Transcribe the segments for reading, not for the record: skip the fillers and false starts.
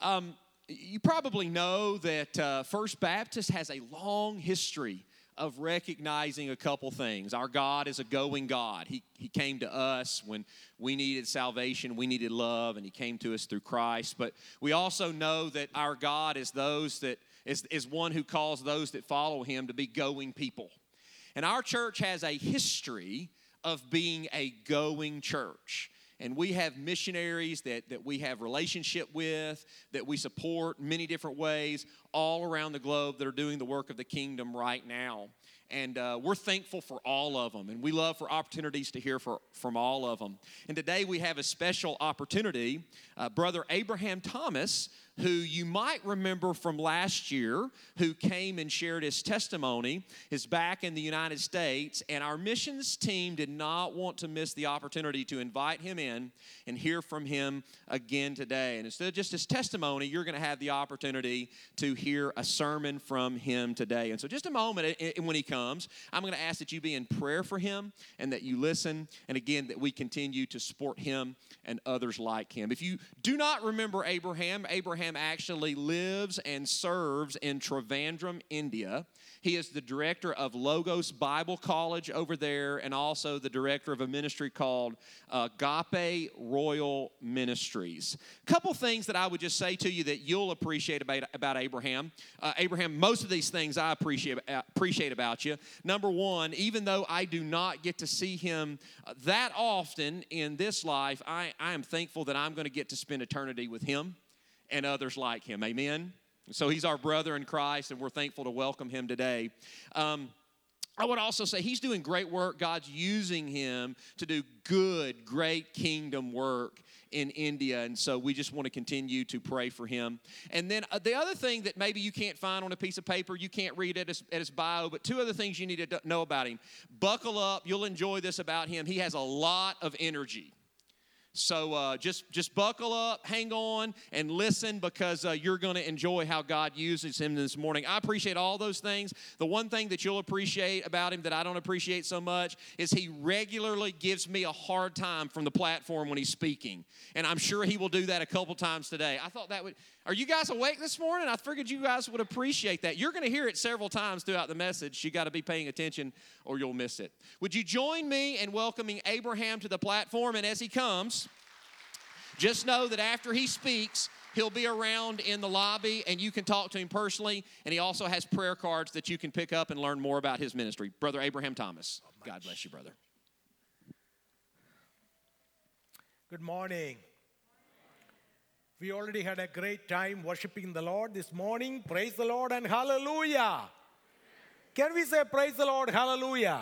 You probably know that First Baptist has a long history of recognizing a couple things. Our God is a going God. He came to us when we needed salvation, we needed love, and He came to us through Christ. But we also know that our God is one who calls those that follow Him to be going people. And our church has a history of being a going church. And we have missionaries that we have relationship with, that we support in many different ways all around the globe that are doing the work of the kingdom right now. And we're thankful for all of them. And we love for opportunities to hear from all of them. And today we have a special opportunity. Brother Abraham Thomas, who you might remember from last year, who came and shared his testimony, is back in the United States. And our missions team did not want to miss the opportunity to invite him in and hear from him again today. And instead of just his testimony, you're going to have the opportunity to hear a sermon from him today. And so just a moment, when he comes, I'm going to ask that you be in prayer for him and that you listen. And again, that we continue to support him and others like him. If you do not remember Abraham actually lives and serves in Trivandrum, India. He is the director of Logos Bible College over there and also the director of a ministry called Agape Royal Ministries. A couple things that I would just say to you that you'll appreciate about Abraham. Abraham, most of these things I appreciate about you. Number one, even though I do not get to see him that often in this life, I am thankful that I'm going to get to spend eternity with him and others like him. Amen? So he's our brother in Christ, and we're thankful to welcome him today. I would also say he's doing great work. God's using him to do good, great kingdom work in India, and so we just want to continue to pray for him. And then the other thing that maybe you can't find on a piece of paper, you can't read at his bio, but two other things you need to know about him. Buckle up. You'll enjoy this about him. He has a lot of energy. So just buckle up, hang on, and listen because you're going to enjoy how God uses him this morning. I appreciate all those things. The one thing that you'll appreciate about him that I don't appreciate so much is he regularly gives me a hard time from the platform when he's speaking. And I'm sure he will do that a couple times today. I thought that would... Are you guys awake this morning? I figured you guys would appreciate that. You're going to hear it several times throughout the message. You got to be paying attention or you'll miss it. Would you join me in welcoming Abraham to the platform? And as he comes, just know that after he speaks, he'll be around in the lobby and you can talk to him personally. And he also has prayer cards that you can pick up and learn more about his ministry. Brother Abraham Thomas. God bless you, brother. Good morning. We already had a great time worshiping the Lord this morning. Praise the Lord and hallelujah. Can we say praise the Lord, hallelujah?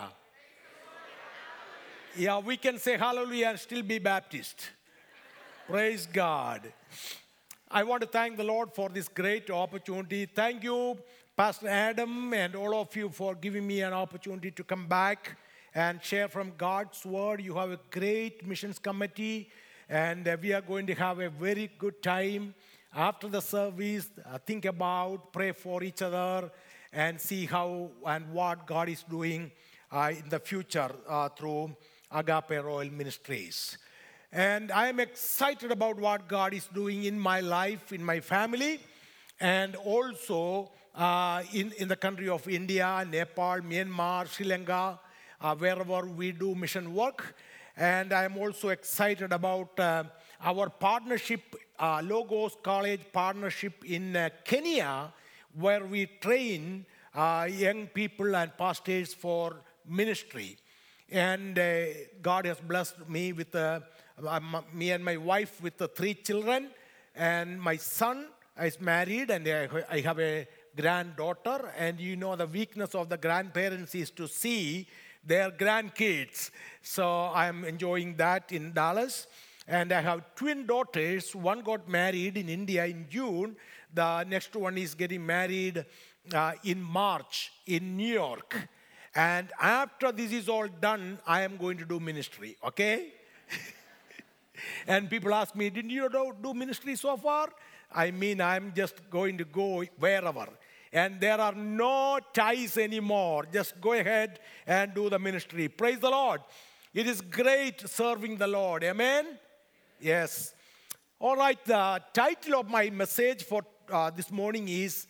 Yeah, we can say hallelujah and still be Baptist. Praise God. I want to thank the Lord for this great opportunity. Thank you, Pastor Adam, and all of you for giving me an opportunity to come back and share from God's word. You have a great missions committee. And we are going to have a very good time after the service. Think about, pray for each other, and see how and what God is doing in the future through Agape Royal Ministries. And I am excited about what God is doing in my life, in my family, and also in the country of India, Nepal, Myanmar, Sri Lanka, wherever we do mission work. And I am also excited about our partnership, Logos College partnership in Kenya, where we train young people and pastors for ministry. And God has blessed me with me and my wife with 3 children. And my son is married, and I have a granddaughter. And you know the weakness of the grandparents is to see their grandkids. So I'm enjoying that in Dallas. And I have twin daughters. One got married in India in June. The next one is getting married in March in New York. And after this is all done, I am going to do ministry, okay? And people ask me, didn't you do ministry so far? I mean, I'm just going to go wherever. And there are no ties anymore. Just go ahead and do the ministry. Praise the Lord. It is great serving the Lord. Amen? Yes. All right, the title of my message for this morning is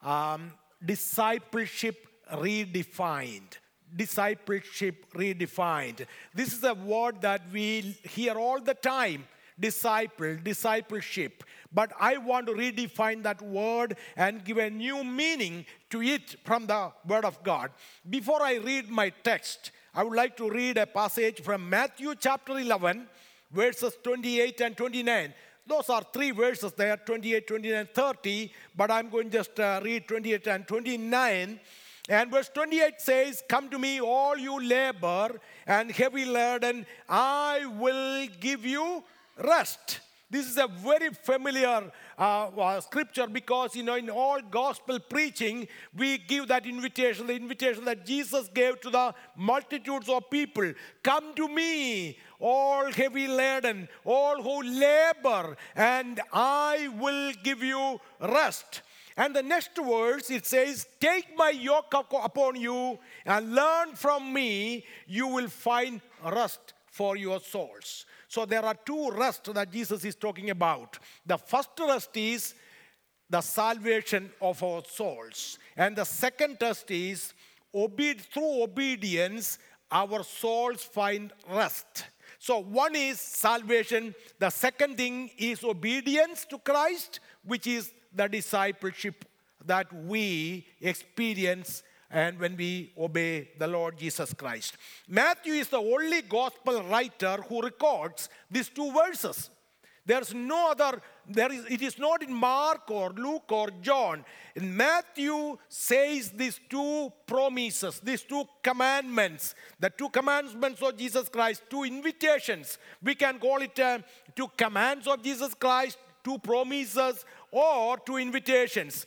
Discipleship Redefined. Discipleship Redefined. This is a word that we hear all the time. Discipleship. But I want to redefine that word and give a new meaning to it from the Word of God. Before I read my text, I would like to read a passage from Matthew chapter 11, verses 28 and 29. Those are three verses there, 28, 29, 30. But I'm going to just read 28 and 29. And verse 28 says, "Come to me, all you labor and heavy laden, I will give you rest." This is a very familiar scripture because, in all gospel preaching, we give that invitation, the invitation that Jesus gave to the multitudes of people. Come to me, all heavy laden, all who labor, and I will give you rest. And the next verse, it says, "Take my yoke upon you and learn from me, you will find rest for your souls." So there are two rests that Jesus is talking about. The first rest is the salvation of our souls. And the second rest is through obedience, our souls find rest. So one is salvation. The second thing is obedience to Christ, which is the discipleship that we experience and when we obey the Lord Jesus Christ. Matthew is the only gospel writer who records these two verses. There's no other, it is not in Mark or Luke or John. And Matthew says these two promises, these two commandments, the two commandments of Jesus Christ, two invitations. We can call it two commands of Jesus Christ, two promises, or two invitations.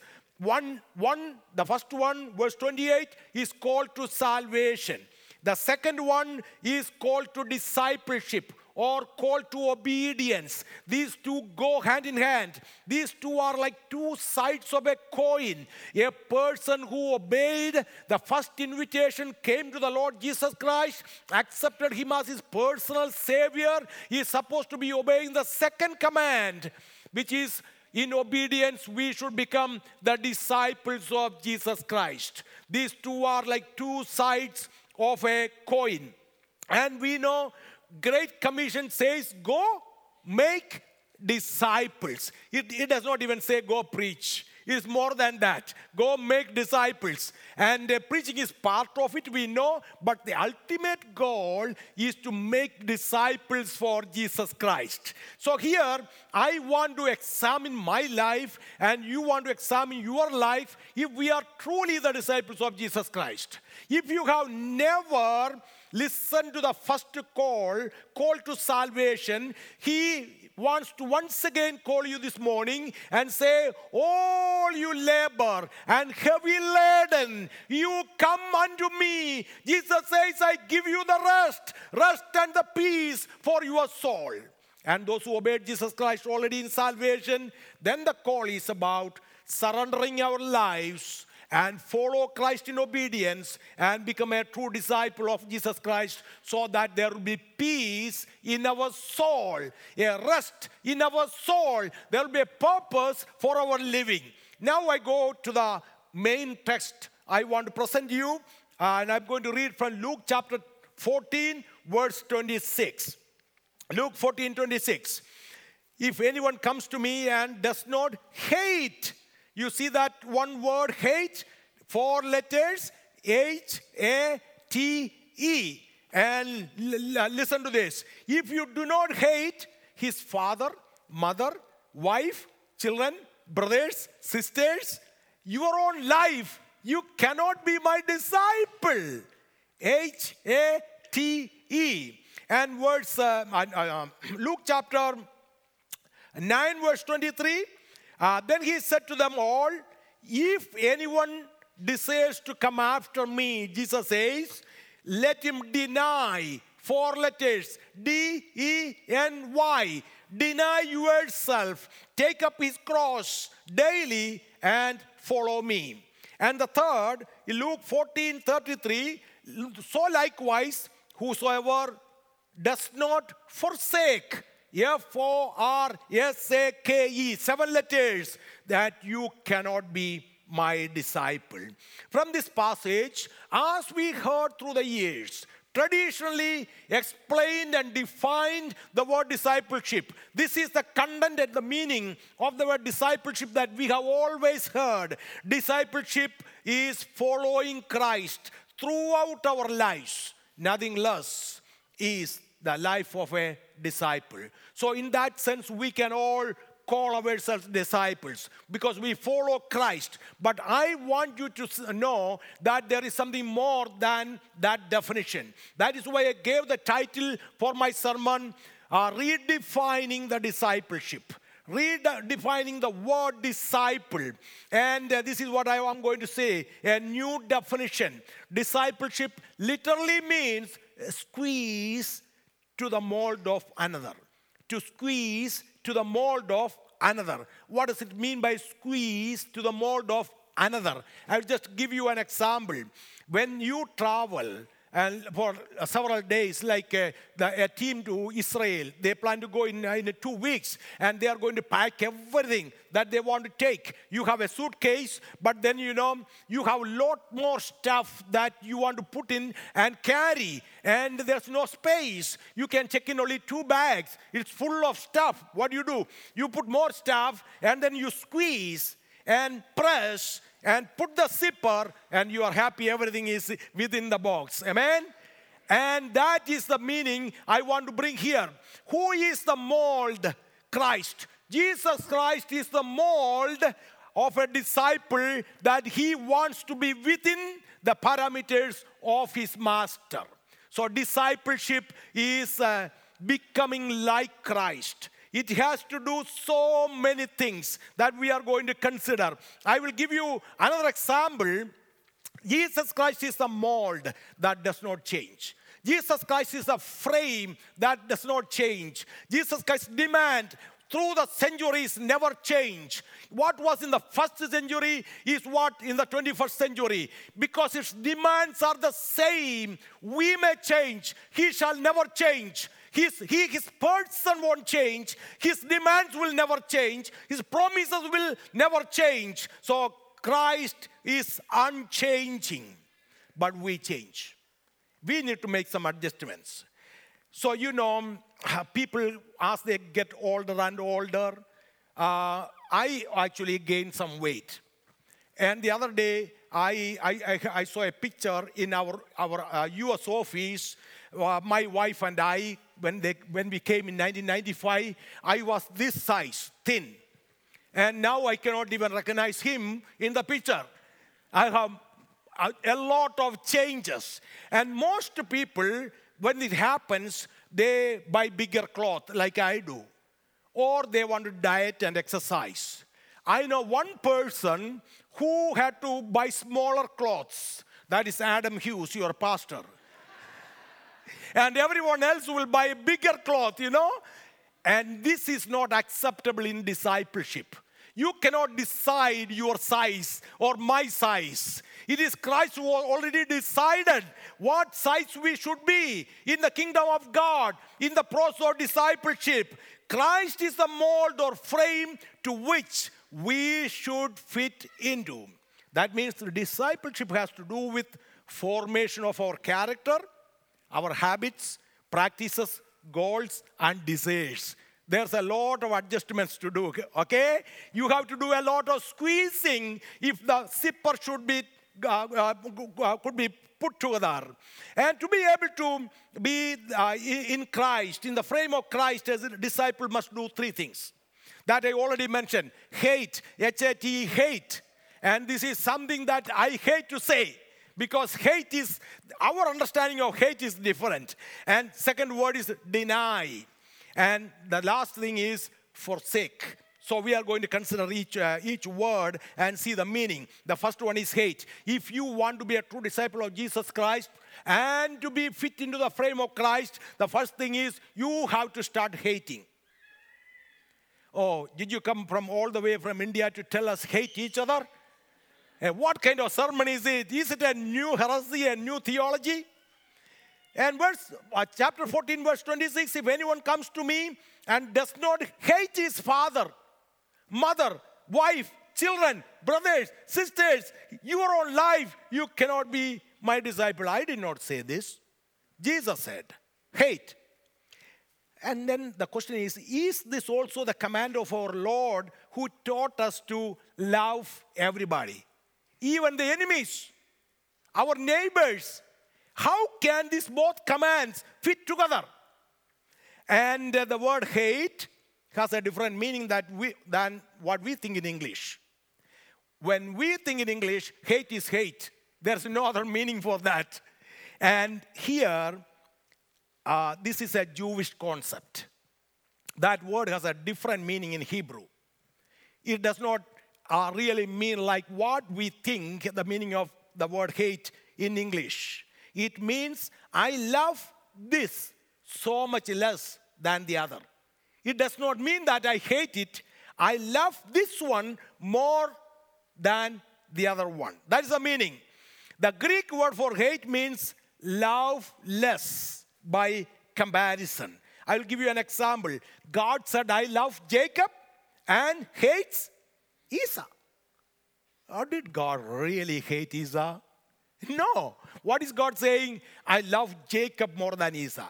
The first one, verse 28, is called to salvation. The second one is called to discipleship or called to obedience. These two go hand in hand. These two are like two sides of a coin. A person who obeyed the first invitation, came to the Lord Jesus Christ, accepted him as his personal Savior, he is supposed to be obeying the second command, which is, in obedience, we should become the disciples of Jesus Christ. These two are like two sides of a coin. And we know Great Commission says, go make disciples. It does not even say go preach. It is more than that. Go make disciples. And preaching is part of it, we know. But the ultimate goal is to make disciples for Jesus Christ. So here, I want to examine my life, and you want to examine your life, if we are truly the disciples of Jesus Christ. If you have never listened to the first call to salvation, He wants to once again call you this morning and say, all you labor and heavy laden, you come unto me. Jesus says, I give you the rest and the peace for your soul. And those who obeyed Jesus Christ already in salvation, then the call is about surrendering our lives and follow Christ in obedience and become a true disciple of Jesus Christ, so that there will be peace in our soul, a rest in our soul. There will be a purpose for our living. Now I go to the main text I want to present you, and I'm going to read from Luke chapter 14, verse 26. Luke 14, 26. If anyone comes to me and does not hate, you see that one word, hate, 4 letters, H-A-T-E. And listen to this. If you do not hate his father, mother, wife, children, brothers, sisters, your own life, you cannot be my disciple. H-A-T-E. And verse, Luke chapter 9, verse 23. Then he said to them all, if anyone desires to come after me, Jesus says, let him deny, 4 letters, D-E-N-Y, deny yourself, take up his cross daily and follow me. And the third, in Luke 14:33, so likewise, whosoever does not forsake F-O-R-S-A-K-E, 7 letters, that you cannot be my disciple. From this passage, as we heard through the years, traditionally explained and defined the word discipleship. This is the content and the meaning of the word discipleship that we have always heard. Discipleship is following Christ throughout our lives. Nothing less is the life of a disciple. So in that sense, we can all call ourselves disciples because we follow Christ. But I want you to know that there is something more than that definition. That is why I gave the title for my sermon, Redefining the Discipleship. Redefining the word disciple. And this is what I am going to say, a new definition. Discipleship literally means squeeze to the mold of another. To squeeze to the mold of another. What does it mean by squeeze to the mold of another? I'll just give you an example. When you travel and for several days, like a team to Israel, they plan to go in 2 weeks, and they are going to pack everything that they want to take. You have a suitcase, but then you have a lot more stuff that you want to put in and carry, and there's no space. You can check in only 2 bags. It's full of stuff. What do? You put more stuff, and then you squeeze and press and put the zipper, and you are happy everything is within the box. Amen? And that is the meaning I want to bring here. Who is the mold? Christ. Jesus Christ is the mold of a disciple that he wants to be within the parameters of his master. So discipleship is becoming like Christ. It has to do so many things that we are going to consider. I will give you another example. Jesus Christ is the mold that does not change. Jesus Christ is the frame that does not change. Jesus Christ's demand through the centuries never change. What was in the first century is what in the 21st century. Because its demands are the same. We may change. He shall never change. His person won't change. His demands will never change. His promises will never change. So Christ is unchanging. But we change. We need to make some adjustments. So people as they get older and older, I actually gained some weight. And the other day, I saw a picture in our U.S. office. My wife and I, when we came in 1995, I was this size, thin. And now I cannot even recognize him in the picture. I have a lot of changes. And most people, when it happens, they buy bigger clothes like I do. Or they want to diet and exercise. I know one person who had to buy smaller clothes. That is Adam Hughes, your pastor. And everyone else will buy a bigger cloth, And this is not acceptable in discipleship. You cannot decide your size or my size. It is Christ who already decided what size we should be in the kingdom of God, in the process of discipleship. Christ is the mold or frame to which we should fit into. That means the discipleship has to do with formation of our character, our habits, practices, goals, and desires. There's a lot of adjustments to do, okay? You have to do a lot of squeezing if the zipper should be could be put together. And to be able to be in Christ, in the frame of Christ as a disciple must do 3 things that I already mentioned. Hate, H-A-T, hate. And this is something that I hate to say because hate is, our understanding of hate is different. And second word is deny. And the last thing is forsake. So we are going to consider each word and see the meaning. The first one is hate. If you want to be a true disciple of Jesus Christ and to be fit into the frame of Christ, the first thing is you have to start hating. Oh, did you come from all the way from India to tell us hate each other? And what kind of sermon is it? Is it a new heresy, a new theology? And chapter 14, verse 26, if anyone comes to me and does not hate his father, mother, wife, children, brothers, sisters, your own life, you cannot be my disciple. I did not say this. Jesus said, hate. And then the question is this also the command of our Lord who taught us to love everybody, even the enemies, our neighbors? How can these both commands fit together? And the word hate has a different meaning than what we think in English. When we think in English, hate is hate. There's no other meaning for that. And here, this is a Jewish concept. That word has a different meaning in Hebrew. It does not really mean like what we think the meaning of the word hate in English. It means I love this so much less than the other. It does not mean that I hate it. I love this one more than the other one. That is the meaning. The Greek word for hate means love less by comparison. I will give you an example. God said, I love Jacob and hates Esau. Or did God really hate Esau? No. What is God saying? I love Jacob more than Esau.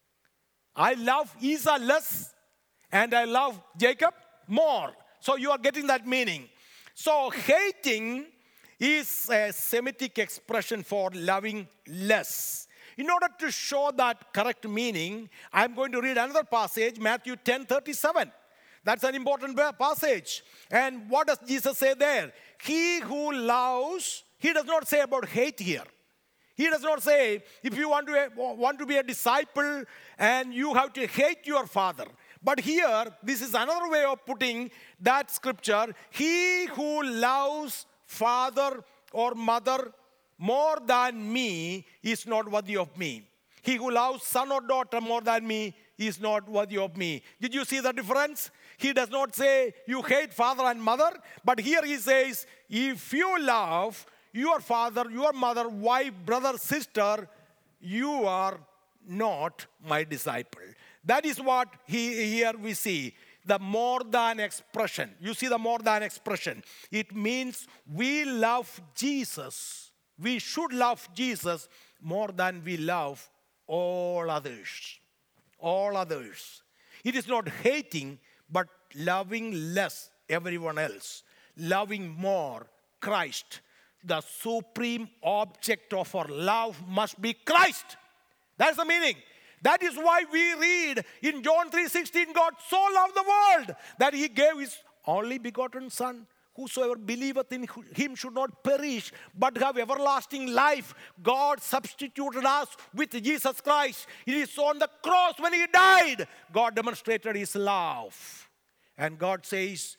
I love Esau less and I love Jacob more. So you are getting that meaning. So hating is a Semitic expression for loving less. In order to show that correct meaning, I'm going to read another passage, Matthew 10:37. That's an important passage. And what does Jesus say there? He who loves, he does not say about hate here. He does not say, if you want to be a disciple and you have to hate your father. But here, this is another way of putting that scripture. He who loves father or mother more than me is not worthy of me. He who loves son or daughter more than me is not worthy of me. Did you see the difference? He does not say you hate father and mother, but here he says, if you love your father, your mother, wife, brother, sister, you are not my disciple. That is what here we see. The more than expression. You see the more than expression. It means we love Jesus. We should love Jesus more than we love all others. All others. It is not hating, but loving less everyone else. Loving more Christ. The supreme object of our love must be Christ. That's the meaning. That is why we read in John 3:16, God so loved the world that he gave his only begotten Son. Whosoever believeth in him should not perish, but have everlasting life. God substituted us with Jesus Christ. It is on the cross when he died, God demonstrated his love. And God says,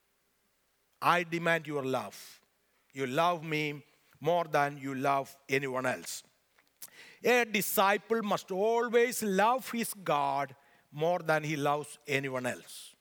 I demand your love. You love me more than you love anyone else. A disciple must always love his God more than he loves anyone else.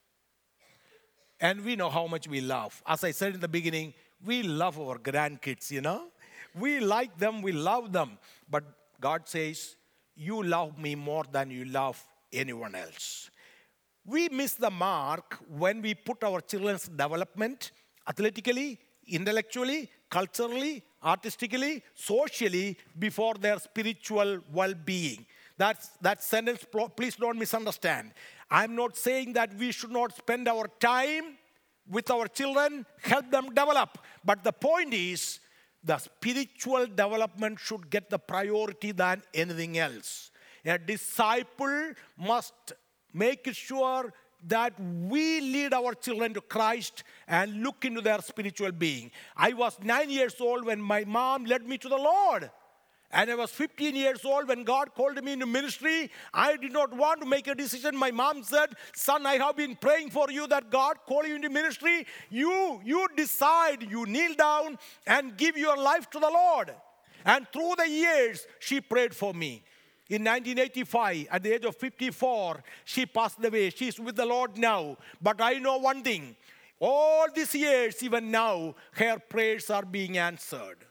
And we know how much we love. As I said in the beginning, we love our grandkids, you know. We like them, we love them. But God says, you love me more than you love anyone else. We miss the mark when we put our children's development athletically, intellectually, culturally, artistically, socially before their spiritual well-being. That sentence, please don't misunderstand. I'm not saying that we should not spend our time with our children, help them develop. But the point is, the spiritual development should get the priority than anything else. A disciple must make sure that we lead our children to Christ and look into their spiritual being. I was 9 years old when my mom led me to the Lord. And I was 15 years old when God called me into ministry. I did not want to make a decision. My mom said, son, I have been praying for you that God call you into ministry. You decide, you kneel down and give your life to the Lord. And through the years, she prayed for me. In 1985, at the age of 54, she passed away. She's with the Lord now. But I know one thing. All these years, even now, her prayers are being answered.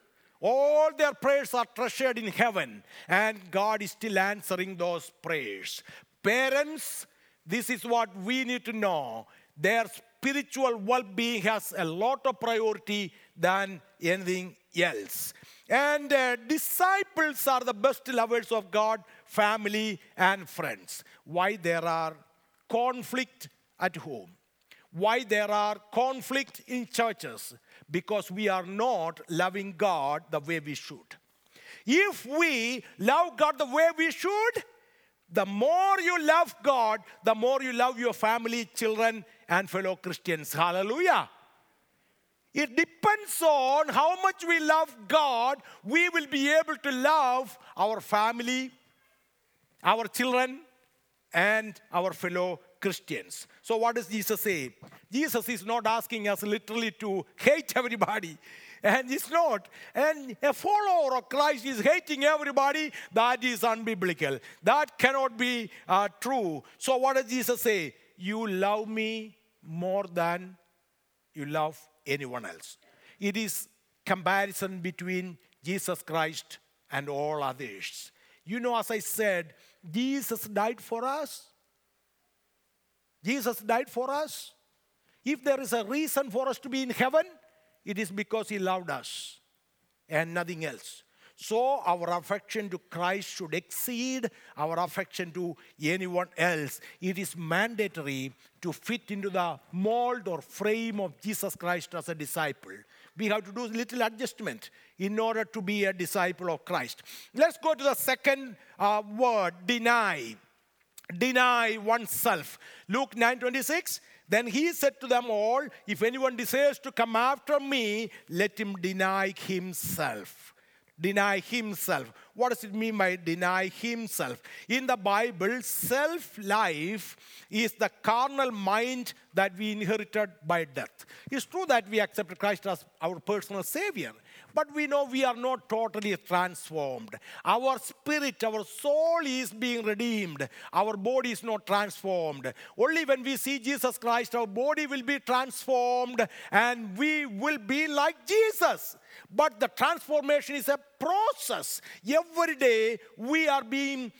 All their prayers are treasured in heaven, and God is still answering those prayers. Parents, this is what we need to know. Their spiritual well-being has a lot of priority than anything else. And disciples are the best lovers of God, family, and friends. Why there are conflict at home? Why there are conflict in churches? Because we are not loving God the way we should. If we love God the way we should, the more you love God, the more you love your family, children, and fellow Christians. Hallelujah. It depends on how much we love God, we will be able to love our family, our children, and our fellow Christians. So what does Jesus say? Jesus is not asking us literally to hate everybody. And it's not. And a follower of Christ is hating everybody. That is unbiblical. That cannot be true. So what does Jesus say? You love me more than you love anyone else. It is comparison between Jesus Christ and all others. You know, as I said, Jesus died for us. Jesus died for us. If there is a reason for us to be in heaven, it is because He loved us and nothing else. So our affection to Christ should exceed our affection to anyone else. It is mandatory to fit into the mold or frame of Jesus Christ as a disciple. We have to do a little adjustment in order to be a disciple of Christ. Let's go to the second word, deny. Deny oneself. Luke 9:26. Then He said to them all, if anyone desires to come after me, let him deny himself. Deny himself. What does it mean by deny himself? In the Bible, self-life is the carnal mind that we inherited by death. It's true that we accepted Christ as our personal Savior, but we know we are not totally transformed. Our spirit, our soul is being redeemed. Our body is not transformed. Only when we see Jesus Christ, our body will be transformed and we will be like Jesus. But the transformation is a process. Every day we are being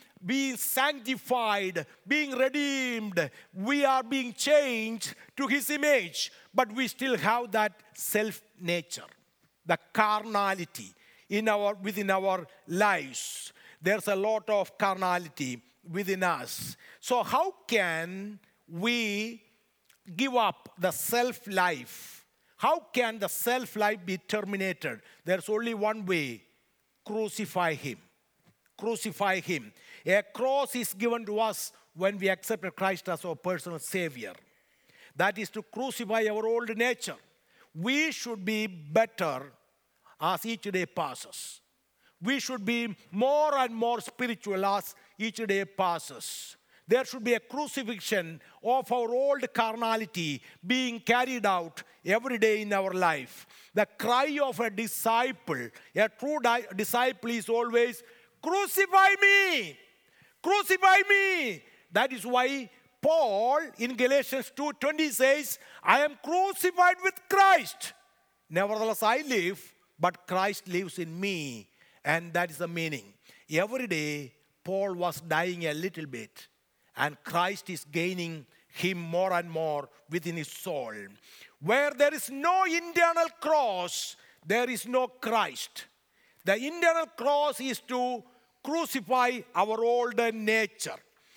sanctified, being redeemed. We are being changed to His image. But we still have that self-nature, the carnality within our lives. There's a lot of carnality within us. So how can we give up the self-life? How can the self-life be terminated? There's only one way. Crucify Him. Crucify Him. A cross is given to us when we accepted Christ as our personal Savior. That is to crucify our old nature. We should be better as each day passes. We should be more and more spiritual as each day passes. There should be a crucifixion of our old carnality being carried out every day in our life. The cry of a disciple, a true disciple, is always, crucify me! Crucify me! That is why Paul in Galatians 2:20 says, I am crucified with Christ. Nevertheless, I live, but Christ lives in me. And that is the meaning. Every day, Paul was dying a little bit. And Christ is gaining him more and more within his soul. Where there is no internal cross, there is no Christ. The internal cross is to crucify our old nature.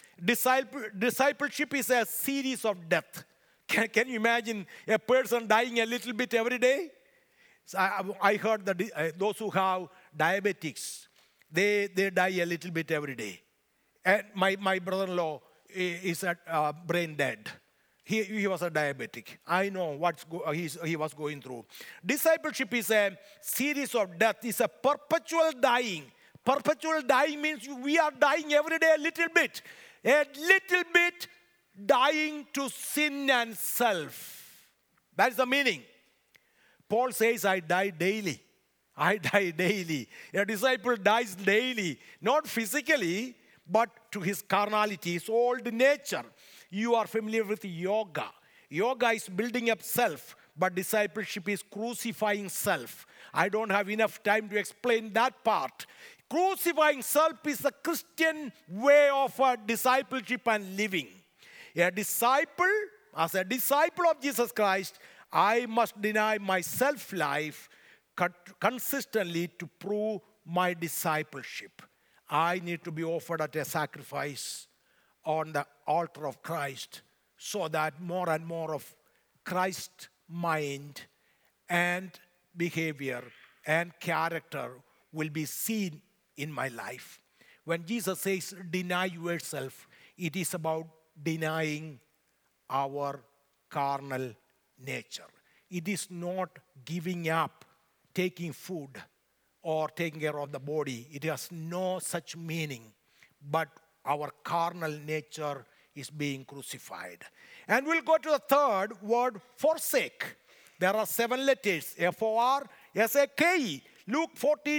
Discipleship is a series of death. Can you imagine a person dying a little bit every day? So I heard that those who have diabetics, they die a little bit every day. And my brother-in-law is brain dead. He was a diabetic. I know what he was going through. Discipleship is a series of death. It's a perpetual dying. Perpetual dying means we are dying every day a little bit. A little bit dying to sin and self. That's the meaning. Paul says, I die daily. I die daily. A disciple dies daily. Not physically, but to his carnality, his old nature. You are familiar with yoga. Yoga is building up self. but discipleship is crucifying self. I don't have enough time to explain that part. Crucifying self is the Christian way of discipleship and living. A disciple, as a disciple of Jesus Christ, I must deny my self-life consistently to prove my discipleship. I need to be offered as a sacrifice on the altar of Christ so that more and more of Christ's mind and behavior and character will be seen in my life. When Jesus says, deny yourself, it is about denying our carnal nature. It is not giving up taking food or taking care of the body. It has no such meaning, but our carnal nature is being crucified. And we'll go to the third word, forsake. There are 7 letters, F-O-R-S-A-K-E. Luke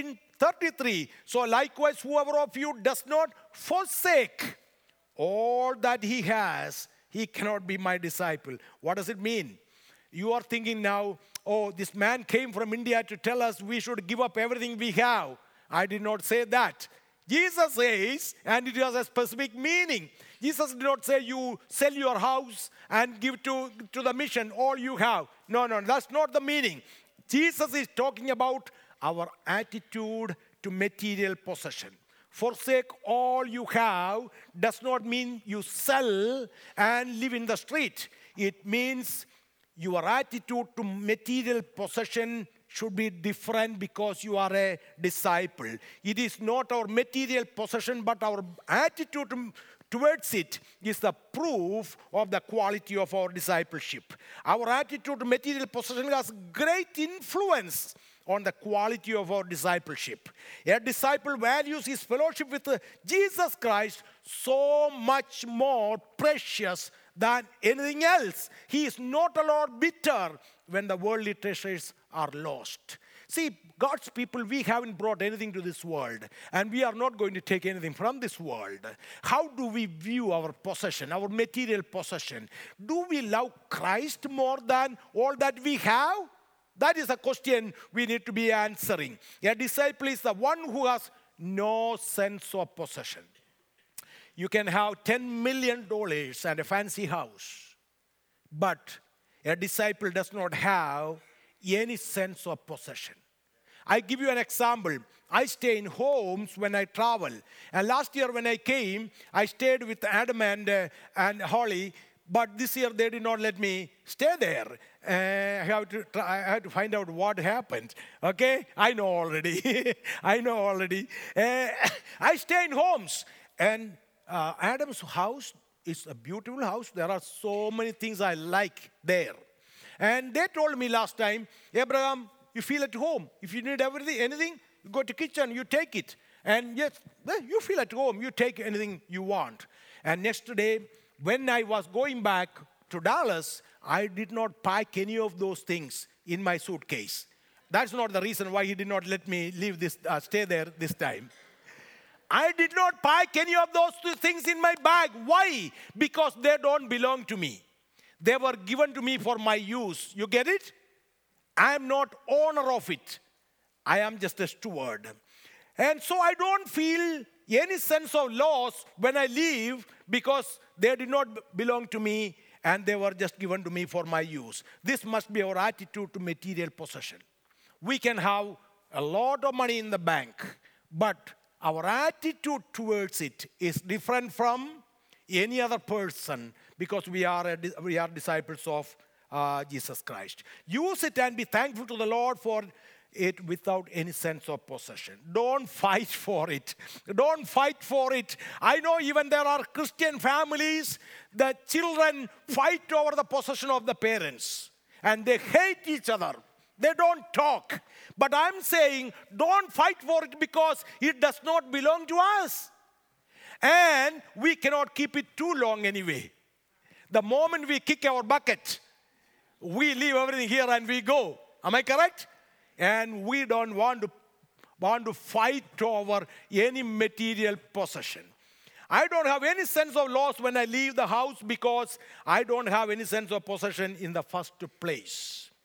14:33. So likewise, whoever of you does not forsake all that he has, he cannot be my disciple. What does it mean? You are thinking now, oh, this man came from India to tell us we should give up everything we have. I did not say that. Jesus says, and it has a specific meaning. Jesus did not say you sell your house and give to the mission all you have. No, that's not the meaning. Jesus is talking about our attitude to material possession. Forsake all you have does not mean you sell and live in the street. It means your attitude to material possession should be different because you are a disciple. It is not our material possession, but our attitude towards it is the proof of the quality of our discipleship. Our attitude to material possession has great influence on the quality of our discipleship. A disciple values his fellowship with Jesus Christ so much more precious than anything else. He is not a lot bitter when the worldly treasures are lost. See, God's people, we haven't brought anything to this world, and we are not going to take anything from this world. How do we view our possession, our material possession? Do we love Christ more than all that we have? That is a question we need to be answering. A disciple is the one who has no sense of possession. You can have $10 million and a fancy house, but a disciple does not have any sense of possession. I give you an example. I stay in homes when I travel. And last year when I came, I stayed with Adam and Holly. But this year they did not let me stay there. I had to find out what happened. Okay? I know already. I stay in homes. And Adam's house is a beautiful house. There are so many things I like there. And they told me last time, Abraham, you feel at home. If you need anything, you go to kitchen, you take it. And yes, you feel at home. You take anything you want. And yesterday, when I was going back to Dallas, I did not pack any of those things in my suitcase. That's not the reason why he did not let me stay there this time. I did not pack any of those things in my bag. Why? Because they don't belong to me. They were given to me for my use. You get it? I am not owner of it. I am just a steward. And so I don't feel any sense of loss when I leave because they did not belong to me and they were just given to me for my use. This must be our attitude to material possession. We can have a lot of money in the bank, but our attitude towards it is different from any other person because we are disciples of Jesus Christ. Use it and be thankful to the Lord for it without any sense of possession. Don't fight for it. Don't fight for it. I know even there are Christian families, the children fight over the possession of the parents and they hate each other. They don't talk. But I'm saying don't fight for it because it does not belong to us. And we cannot keep it too long anyway. The moment we kick our bucket, we leave everything here and we go. Am I correct? And we don't want to fight over any material possession. I don't have any sense of loss when I leave the house because I don't have any sense of possession in the first place.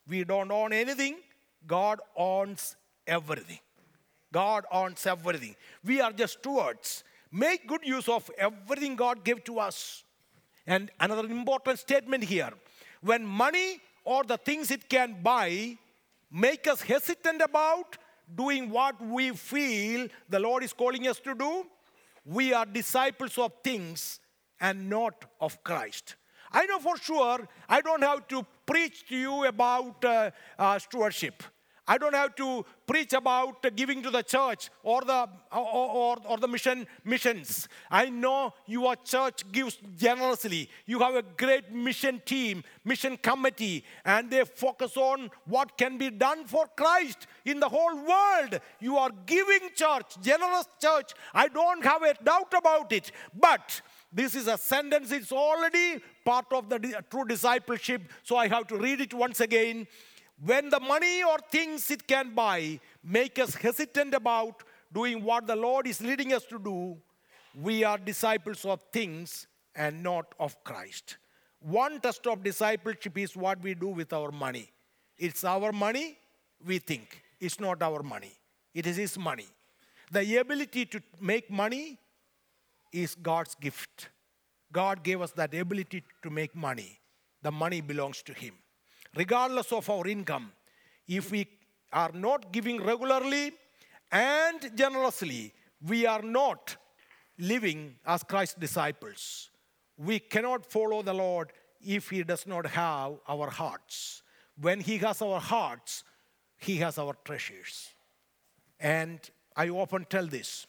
We don't own anything. God owns everything. God owns everything. We are just stewards. Make good use of everything God gave to us. And another important statement here. When money or the things it can buy make us hesitant about doing what we feel the Lord is calling us to do, we are disciples of things and not of Christ. I know for sure I don't have to preach to you about stewardship. I don't have to preach about giving to the church or the missions. I know your church gives generously. You have a great mission team, mission committee, and they focus on what can be done for Christ in the whole world. You are giving church, generous church. I don't have a doubt about it. But this is a sentence, it's already part of the true discipleship. So I have to read it once again. When the money or things it can buy make us hesitant about doing what the Lord is leading us to do, we are disciples of things and not of Christ. One test of discipleship is what we do with our money. It's our money, we think. It's not our money. It is His money. The ability to make money is God's gift. God gave us that ability to make money. The money belongs to Him. Regardless of our income, if we are not giving regularly and generously, we are not living as Christ's disciples. We cannot follow the Lord if He does not have our hearts. When He has our hearts, He has our treasures. And I often tell this.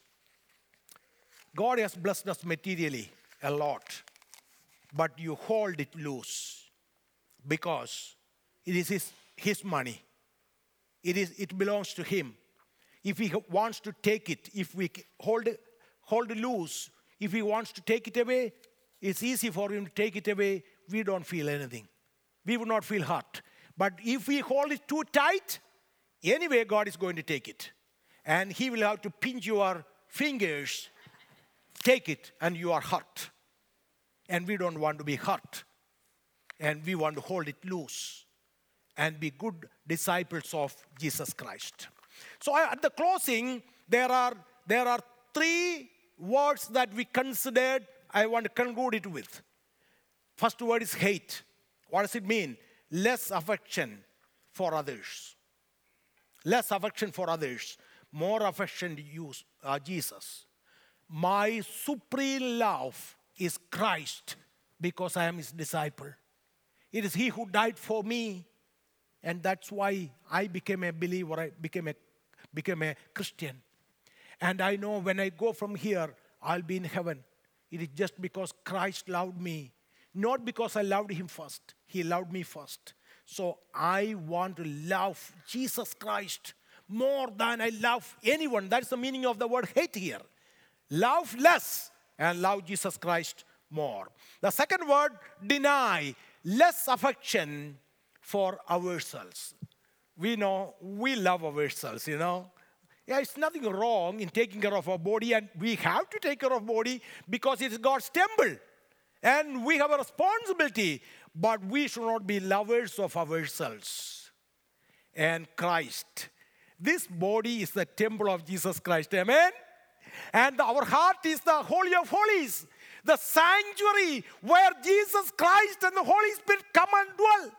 God has blessed us materially a lot, but you hold it loose because it is his money. It belongs to Him. If He wants to take it, if we hold it loose, if He wants to take it away, it's easy for Him to take it away. We don't feel anything. We would not feel hurt. But if we hold it too tight, anyway, God is going to take it. And He will have to pinch your fingers, take it, and you are hurt. And we don't want to be hurt. And we want to hold it loose and be good disciples of Jesus Christ. So at the closing, there are 3 words that we considered. I want to conclude it with. First word is hate. What does it mean? Less affection for others. Less affection for others. More affection to you, Jesus. My supreme love is Christ because I am His disciple. It is He who died for me. And that's why I became a believer. I became a Christian. And I know when I go from here, I'll be in heaven. It is just because Christ loved me. Not because I loved Him first. He loved me first. So I want to love Jesus Christ more than I love anyone. That's the meaning of the word hate here. Love less and love Jesus Christ more. The second word, deny. Less affection for ourselves. We know we love ourselves, Yeah, it's nothing wrong in taking care of our body, and we have to take care of body because it's God's temple. And we have a responsibility, but we should not be lovers of ourselves. And Christ. This body is the temple of Jesus Christ, amen? And our heart is the Holy of Holies, the sanctuary where Jesus Christ and the Holy Spirit come and dwell.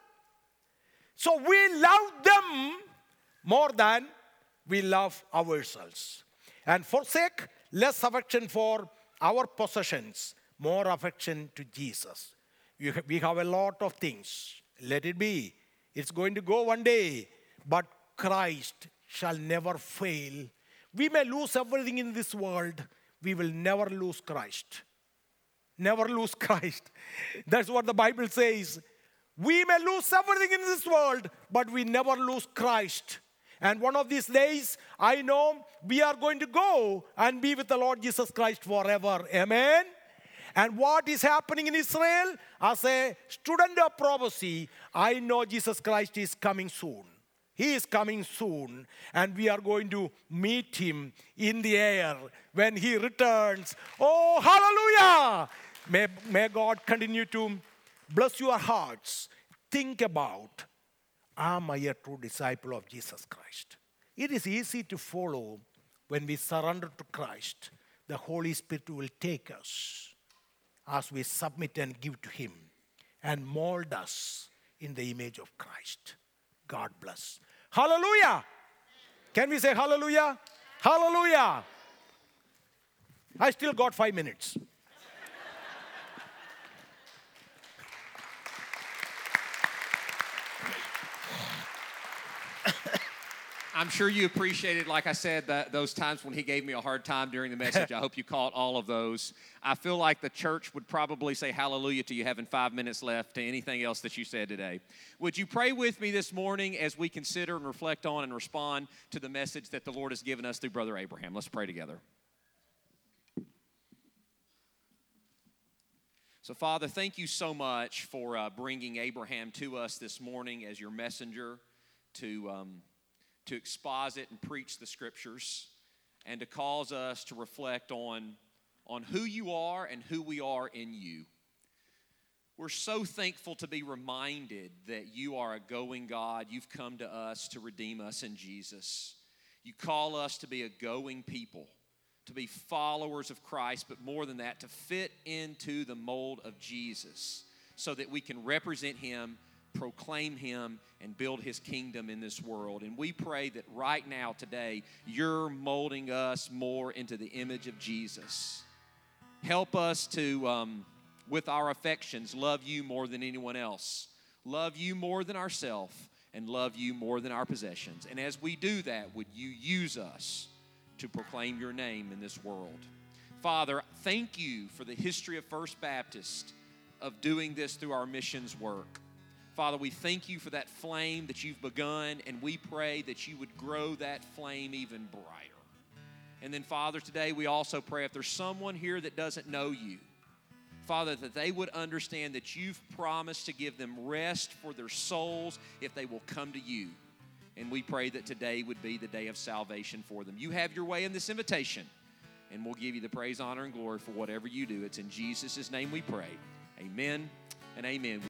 So we love them more than we love ourselves. And forsake less affection for our possessions, more affection to Jesus. We have a lot of things. Let it be. It's going to go one day. But Christ shall never fail. We may lose everything in this world. We will never lose Christ. Never lose Christ. That's what the Bible says. We may lose everything in this world, but we never lose Christ. And one of these days, I know we are going to go and be with the Lord Jesus Christ forever. Amen? And what is happening in Israel? As a student of prophecy, I know Jesus Christ is coming soon. He is coming soon. And we are going to meet Him in the air when He returns. Oh, hallelujah! May God continue to bless your hearts. Think about, am I a true disciple of Jesus Christ? It is easy to follow when we surrender to Christ. The Holy Spirit will take us as we submit and give to Him and mold us in the image of Christ. God bless. Hallelujah! Can we say hallelujah? Hallelujah! I still got 5 minutes. I'm sure you appreciated, like I said, those times when he gave me a hard time during the message. I hope you caught all of those. I feel like the church would probably say hallelujah to you having 5 minutes left to anything else that you said today. Would you pray with me this morning as we consider and reflect on and respond to the message that the Lord has given us through Brother Abraham? Let's pray together. So, Father, thank you so much for bringing Abraham to us this morning as your messenger to exposit and preach the Scriptures and to cause us to reflect on who you are and who we are in you. We're so thankful to be reminded that you are a going God. You've come to us to redeem us in Jesus. You call us to be a going people, to be followers of Christ, but more than that, to fit into the mold of Jesus so that we can represent Him, proclaim Him, and build His kingdom in this world. And we pray that right now, today, you're molding us more into the image of Jesus. Help us to, with our affections, love you more than anyone else, love you more than ourselves, and love you more than our possessions. And as we do that, would you use us to proclaim your name in this world? Father, thank you for the history of First Baptist of doing this through our missions work. Father, we thank you for that flame that you've begun, and we pray that you would grow that flame even brighter. And then, Father, today we also pray if there's someone here that doesn't know you, Father, that they would understand that you've promised to give them rest for their souls if they will come to you. And we pray that today would be the day of salvation for them. You have your way in this invitation, and we'll give you the praise, honor, and glory for whatever you do. It's in Jesus' name we pray. Amen and amen.